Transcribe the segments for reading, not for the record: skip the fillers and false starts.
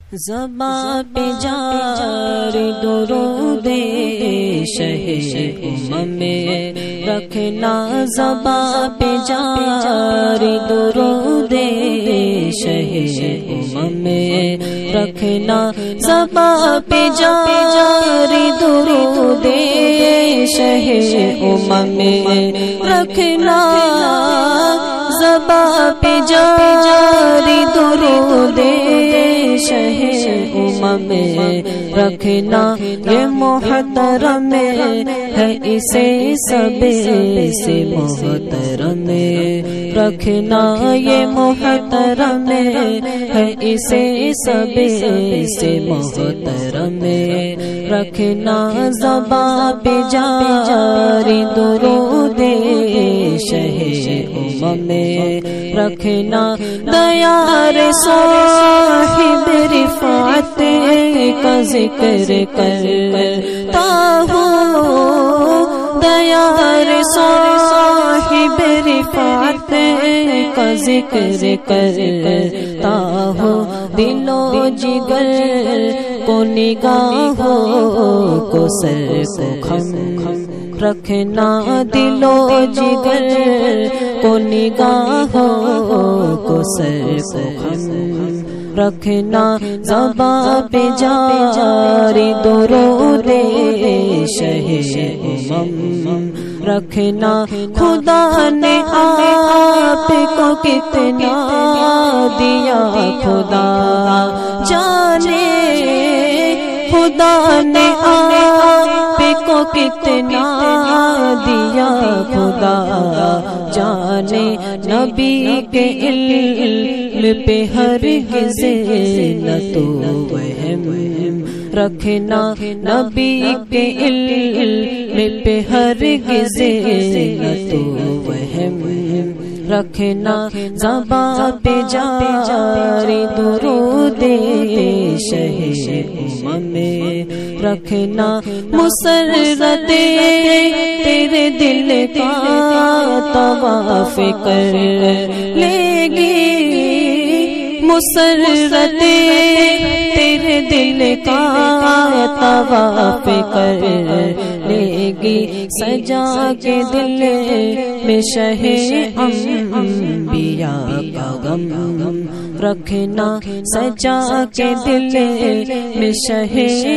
زباں پہ جاری درود شہ امم رکھنا، زباں پہ جاری درود شہ امم رکھنا، زباں پہ جاری درود شہ امم رکھنا، زباں پہ جاری درود شہ امم رکھنا، یہ محترم ہے اسے سب سے محترم رکھنا، یہ محترم ہے اسے سب سے محترم رکھنا، زباں پہ جاری درود شہ امم رکھنا، دیار صاحب رفعت کا ذکر کرتا ہوں، دیار صاحب رفعت کا ذکر کرتا ہوں، دل و جگر کو نگاہوں کو سر کو خم رکھنا، دل و جگر کو نگاہوں کو سر کو خم رکھنا، زباں پہ جاری درود شہ امم رکھنا، خدا نے آپ کو کتنا دیا خدا جانے، خدا نے آپ کو کتنا دیا خدا جانے، نبی کے علم پہ ہرگز نہ تو وہم رکھنا، نبی کے علم پہ ہرگز نہ تو وہم رکھنا، زباں پہ جاری درود شہ امم رکھنا، مسرت تیرے دل کا طواف کر لے گی، مسرت تیرے دل کا طواف کر لے گی، سجا کے دل میں شہ انبیاء کا غم رکھنا، سجا کے دل میں شہ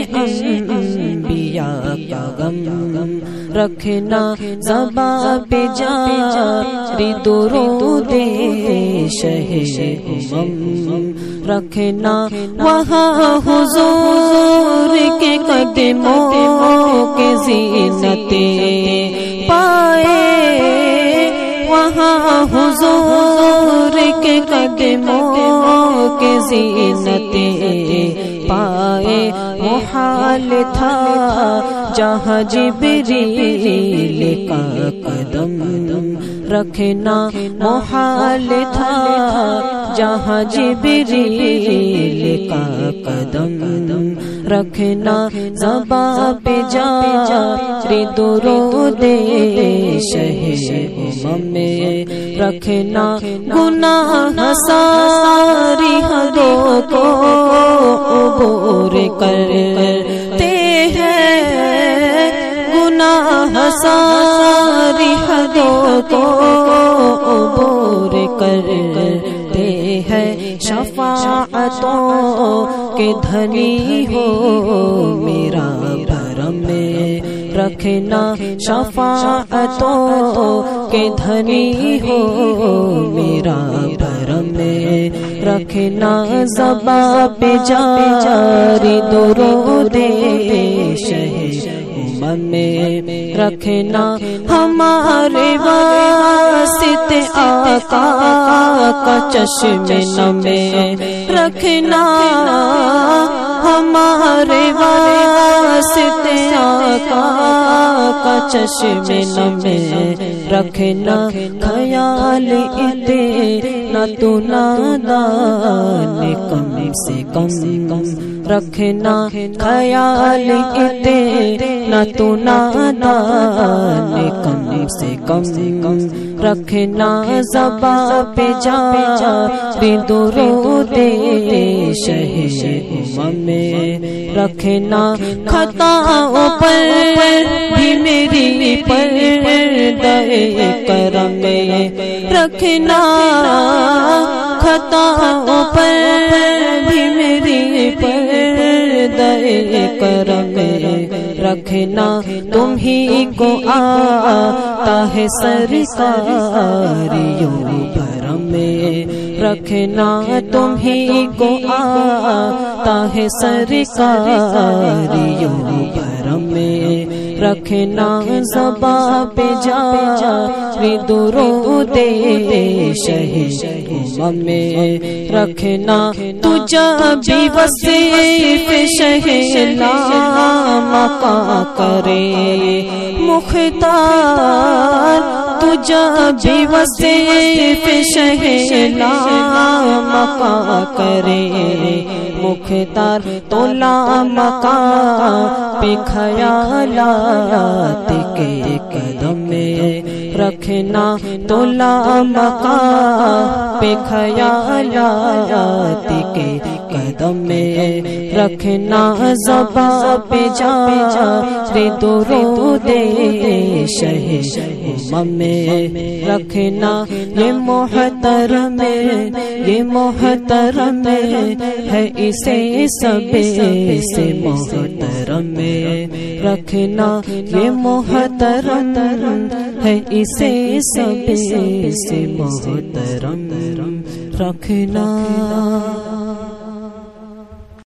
انبیاء کا غم رکھنا، زباں پہ جاری درود شہ امم رکھنا، وہاں حضور کے قدموں کے زینتیں پائے، وہاں حضور کے قدموں کے زینتیں پائے، محال تھا جہاں جبریل کا قدم رکھنا، محال تھا جہاں جبریل کا قدم رکھنا، زباں پہ جاری درود شہ امم رکھنا، گناہ ساری حدوں کو عبور کرتے ہیں، گناہ ساری حدوں کو عبور کرتے ہیں، شفاعتوں کے دھنی ہو میرا بھرم رکھنا، شفاعتوں کے دھنی ہو میرا بھرم رکھنا، زباں پہ جاری درود شہ امم رکھنا، ہمارے واسطے آقا کا چشم نم رکھنا، ہمارے واسطے آقا کا چشم نم رکھنا، خیال اتنا تو نادان کم سے کم رکھنا، خیال اتنا تو نادان کم سے کم رکھنا، زباں پہ جاری درود شہ میں رکھنا خطاؤں پر بھی میری پردہ کرم میں رکھنا خطاؤں پر بھی میری پردہ کرم میں رکھنا تم ہی کو آتا ہے سرکاریوں بھرم میں رکھنا تم ہی کو آتا ہے سرکاریوں بھرم میں رکھنا زباں پہ جاری درود شہ میں رکھنا تجھا بھی وصیف شہ مقام کرے مختار تجھا بھی وصیف شہ مقام کرے مختار تو لامقام پہ خیالات کے قدم میں رکھنا تو لامقام پہ خیالات کے قدم میں رکھنا زباں پہ جاری درود شہ میں رکھنا یہ محترم ہے اسے سب سے محترم میں رکھنا یہ محترم ہے اسے سب سے محترم رکھنا